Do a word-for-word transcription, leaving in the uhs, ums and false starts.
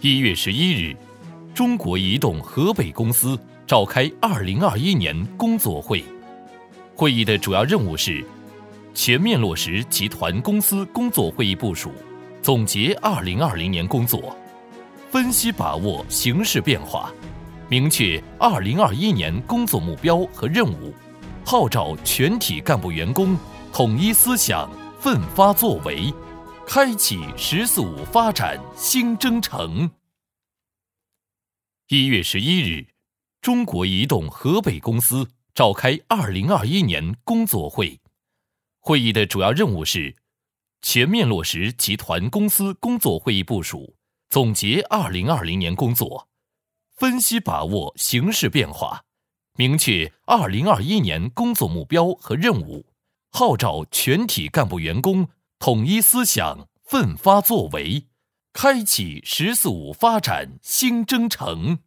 一月十一日，中国移动河北公司召开二零二一年工作会。会议的主要任务是全面落实集团公司工作会议部署，总结二零二零年工作，分析把握形势变化，明确二零二一年工作目标和任务，号召全体干部员工统一思想，奋发作为，开启“十四五”发展新征程。一月十一日，中国移动河北公司召开二零二一年工作会。会议的主要任务是全面落实集团公司工作会议部署，总结二零二零年工作，分析把握形势变化，明确二零二一年工作目标和任务，号召全体干部员工统一思想，奋发作为，开启“十四五”发展新征程。